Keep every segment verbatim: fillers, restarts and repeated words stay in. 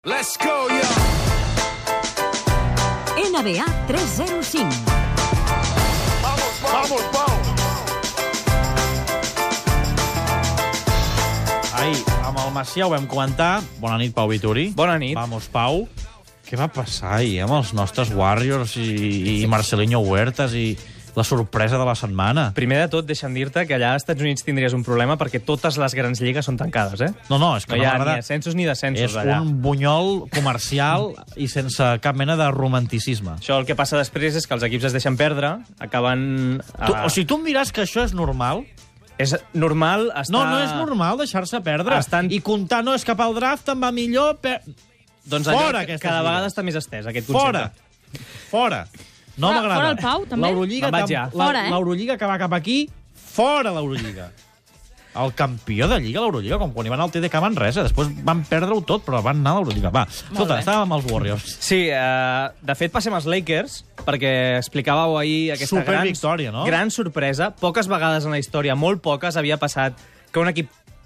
Let's go, yo! N B A tres cero cinc. Vamos, vamos, vamos! Ahir, amb el Macià ho vam comentar. Bona nit, Pau Vituri. Bona nit. Vamos, Pau. Què va passar ahir amb els nostres Warriors i, i Marcelinho Huertas i la sorpresa de la setmana? Primer de tot, deixa'm dir-te que allà als Estats Units tindries un problema perquè totes les grans lligues són tancades, eh? No, no, és que no hi ha m'agrada... ni ascensos ni descensos És allà. un bunyol comercial i sense cap mena de romanticisme. Això el que passa després és que els equips es deixen perdre, acaben... Tu, Uh, o sigui, tu em diràs que això és normal? és normal estar... No, no és normal deixar-se perdre. Estan- I comptar, no, és que pel draft em va millor... Per... Doncs allò Fora, que aquestes cada lligues. vegada està més estès, aquest Fora! concepte. Fora! No Fora- m'agrada. fora el Pau, també? L'Eurolliga Me'n vaig tam- ja. la- Fora, eh? L'Eurolliga que va cap aquí, fora l'Eurolliga. El campió de Lliga, l'Eurolliga, com quan hi van al T D K Manresa. Després van perdre-ho tot, però van anar a l'Eurolliga. Va, escolta, bé. estàvem amb els Warriors. Sí, uh, de fet passem als Lakers, perquè explicàveu ahir aquesta Super gran, victòria, no? gran sorpresa. Poques vegades en la història, molt poques, havia passat que un equip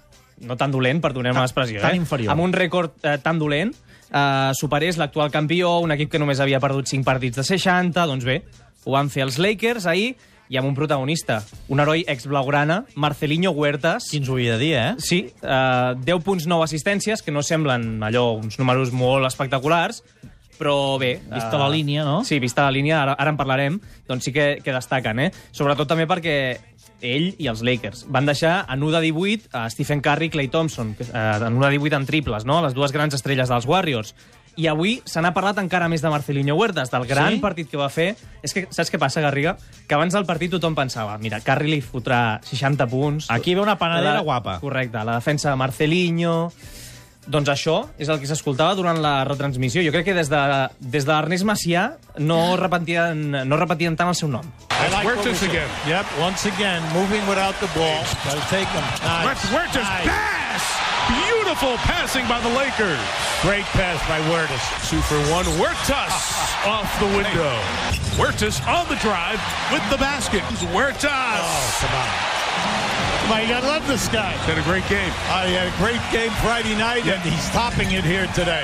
no tan dolent, perdoneu-me Tan- l'expressió, tan eh? inferior. amb un rècord eh, tan dolent, eh, superés l'actual campió, un equip que només havia perdut cinc partits de seixanta, doncs bé, ho van fer els Lakers ahir, i amb un protagonista, un heroi ex-blaugrana, Marcelinho Huertas. Qui ens ho havia de dir, eh? Sí, eh, deu punts, nou assistències, que no semblen allò uns números molt espectaculars, però bé... Vista eh, la línia, no? Sí, vista la línia, ara, ara en parlarem, doncs sí que, que destaquen, eh? Sobretot també perquè ell i els Lakers van deixar en u de divuit a Stephen Curry i Klay Thompson, que, eh, en u de divuit en triples, no? Les dues grans estrelles dels Warriors. I avui se n'ha parlat encara més de Marcelinho Huertas, del gran Sí? partit que va fer. És que, saps què passa, Garriga? Que abans del partit tothom pensava, mira, Curry li fotrà seixanta punts. Aquí ve una panadera La- guapa. Correcte, la defensa de Marcelinho... Doncs això és el que s'escoltava durant la retransmissió. Jo crec que des de, des de l'Ernest Macià no repetien, no repetien tant el seu nom. I like what Huertas we- again. Yep, once again, moving without the ball. Got to take them. Nice. Huertas Nice. pass! Beautiful passing by the Lakers. Great pass by Huertas. Two for one. Huertas off the window. Huertas on the drive with the basket. Huertas! Oh, come on. Come on, you got to love this guy. Had a great game. Uh, he had a great game Friday night, and he's topping it here today.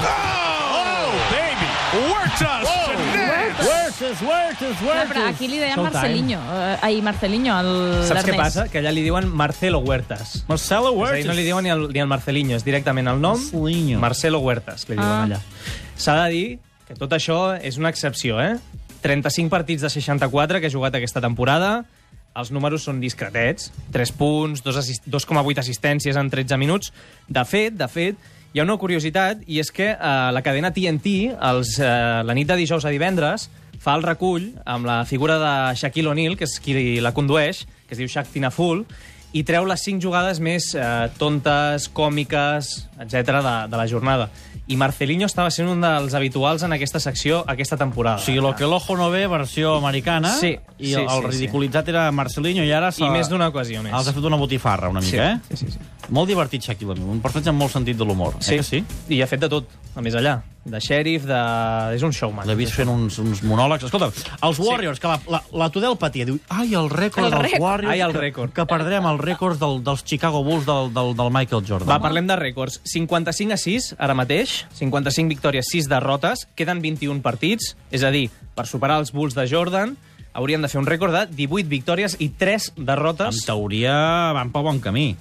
Oh, baby! Huertas to net! Huertas, Huertas, Clar, però aquí li deien Showtime. Marcelinho. Eh, ai, Marcelinho, el Saps què l'Ernest. passa? Que allà li diuen Marcelo Huertas. Marcelo És a Huertas. dir, no li diuen ni el, ni el Marcelinho, és directament el nom. Marcelinho. Marcelo Huertas, que li diuen Ah. allà. S'ha de dir que tot això és una excepció, eh? trenta-cinc partits de seixanta-quatre que ha jugat aquesta temporada. Els números són discretets. tres punts, dos coma vuit assistències en tretze minuts. De fet, de fet, hi ha una curiositat, i és que eh, la cadena T N T, els, eh, la nit de dijous a divendres, fa el recull amb la figura de Shaquille O'Neal, que és qui la condueix, que es diu Shaq Tinaful, i treu les cinc jugades més eh, tontes, còmiques, etcètera de, de la jornada. I Marcelinho estava sent un dels habituals en aquesta secció aquesta temporada. O sigui, lo que el ojo no ve, versió americana, Sí, i sí, el, sí, el ridiculitzat era Marcelinho, i ara... I més d'una ocasió més. Els ha fet una botifarra, una Sí, mica, eh? sí, sí, sí. Molt divertit, Shaquille O'Neal. Un personatge amb molt sentit de l'humor. Sí. Eh que sí? I ha fet de tot, a més allà. De xèrif, de... És un showman. L'he vist fent uns, uns monòlegs. Escolta, els Warriors, que la, la, la Tudel patia, diu, ai, el rècord El dels rècord. Warriors, Ai, el que- rècord. que perdrem el rècord del, dels Chicago Bulls del, del, del Michael Jordan. Va, parlem de rècords. cinquanta-cinc a sis, ara mateix. cinquanta-cinc victòries, sis derrotes. Queden vint-i-un partits. És a dir, per superar els Bulls de Jordan, haurien de fer un rècord de divuit victòries i tres En derrotes. teoria van pel bon camí.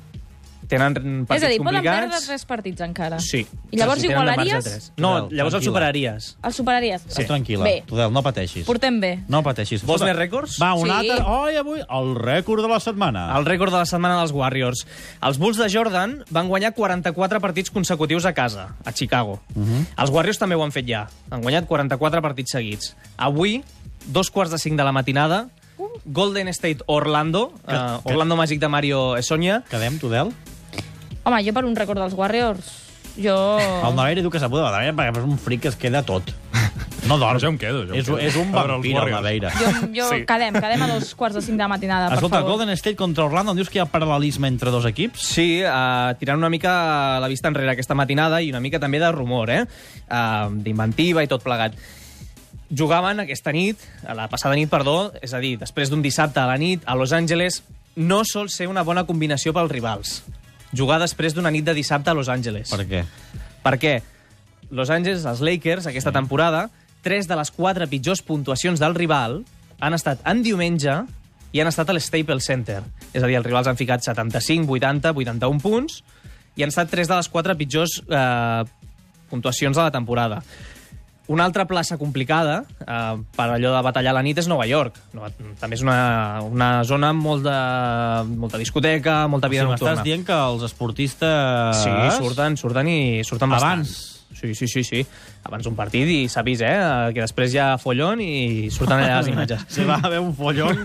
Tenen partits És a dir, poden complicats. perdre tres partits encara. Sí. I llavors Sí, tenen una marge de igualaries? tres. No, Tudel, llavors el tranquil·la. superaries. El superaries? Sí. Tranquil·la, Bé, Tudel, no pateixis. portem bé. No pateixis. Vols Escolta, més rècords? Va, un Sí. altre... Oi, avui, el rècord de la setmana. El rècord de la setmana dels Warriors. Els Bulls de Jordan van guanyar quaranta-quatre partits consecutius a casa, a Chicago. Uh -huh. Els Warriors també ho han fet ja. Han guanyat quaranta-quatre partits seguits. Avui, dos quarts de cinc de la matinada, Golden State Orlando, Que- uh, que- Orlando Magic de Mario Esonia. Quedem, Tudel? Home, jo per un rècord dels Warriors, jo... El Navaire diu que s'ha pogut de perquè és un fric que es queda tot. No dorm. Jo em quedo, jo em és, quedo. és un A veure, els vampir, el Warriors. Navaire. Jo, jo Sí. quedem, quedem a dos quarts de cinc de la matinada, per Escolta, favor. Golden State contra Orlando, em dius que hi ha paral·lelisme entre dos equips? Sí, uh, tirant una mica la vista enrere aquesta matinada i una mica també de rumor, eh? Uh, d'inventiva i tot plegat. Jugaven aquesta nit, a la passada nit, perdó, és a dir, després d'un dissabte a la nit, a Los Angeles, no sol ser una bona combinació pels rivals. Jugar després d'una nit de dissabte a Los Angeles. Per què? Per què? Los Angeles, els Lakers, aquesta temporada, tres de les quatre pitjors puntuacions del rival han estat en diumenge i han estat a l'Staples Center. És a dir, els rivals han ficat setanta-cinc, vuitanta, vuitanta-un punts i han estat tres de les quatre pitjors eh, puntuacions de la temporada. Una altra plaça complicada eh, per allò de batallar a la nit és Nova York. No, també és una, una zona amb molt de, molta discoteca, molta vida o sigui, nocturna. M'estàs dient que els esportistes... Sí, surten, surten i surten bastant. Abans? Sí, sí, sí, sí. Abans un partit i s'ha vist, eh? Que després hi ha follon i surten allà les imatges. Sí, va haver un follon.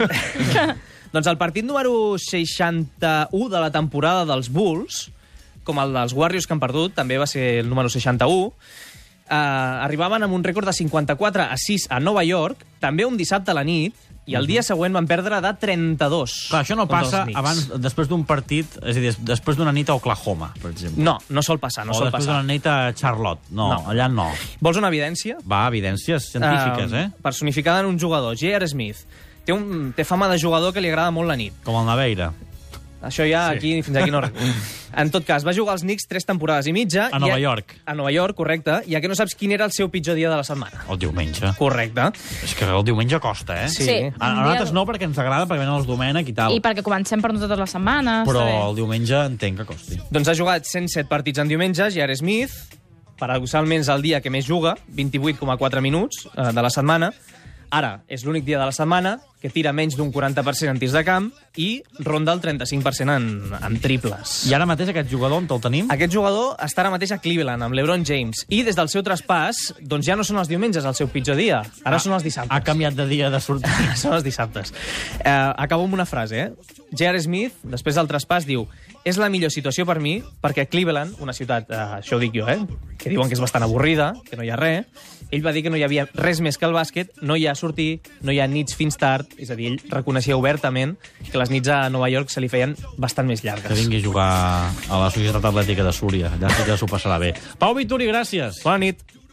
Doncs el partit número seixanta-u de la temporada dels Bulls, com el dels Warriors que han perdut, també va ser el número seixanta-u, eh, arribaven amb un rècord de cinquanta-quatre a sis a Nova York, també un dissabte a la nit, i el dia següent van perdre de trenta-dos. Clar, això no contra els passa Knicks. abans, després d'un partit, és a dir, després d'una nit a Oklahoma, per exemple. No, no sol passar, no o sol després passar. d'una nit a Charlotte. No, No. allà no. Vols una evidència? Va, evidències científiques, eh? Personificada en un jugador, J R. Smith. Té, un, té fama de jugador que li agrada molt la nit. Com el Naveira. Això ja sí. aquí fins aquí no arribo. En tot cas, va jugar als Knicks tres temporades i mitja. A Nova i York. A Nova York, correcte. Ja que no saps quin era el seu pitjor dia de la setmana. El diumenge. Correcte. És que el diumenge costa, eh? Sí. Sí. A, a nosaltres no, perquè ens agrada, perquè venen els Domènec i tal. I perquè comencem per totes les setmanes. Però està bé. el diumenge entenc que costi. Doncs ha jugat cent set partits en diumenge, J R. Smith, paradoxalment és el dia que més juga, vint-i-vuit coma quatre minuts eh, de la setmana. Ara, és l'únic dia de la setmana que tira menys d'un quaranta per cent en tirs de camp i ronda el trenta-cinc per cent en, en triples. I ara mateix aquest jugador on el tenim? Aquest jugador està ara mateix a Cleveland, amb LeBron James. I des del seu traspàs, doncs ja no són els diumenges el seu pitjor dia. Ara Ah, són els dissabtes. Ha canviat de dia de sortir. Són els dissabtes. Eh, acabo amb una frase, eh? J R. Smith, després del traspàs, diu: és la millor situació per mi, perquè Cleveland, una ciutat, eh, això ho dic jo, eh? que diuen que és bastant avorrida, que no hi ha res, ell va dir que no hi havia res més que el bàsquet, no hi ha sortir, no hi ha nits fins tard, és a dir, ell reconeixia obertament que les nits a Nova York se li feien bastant més Que llargues. vingui a jugar a la Societat Atlètica de Súria. Allà sí que s'ho passarà bé. Pau Vituri, gràcies. Bona nit.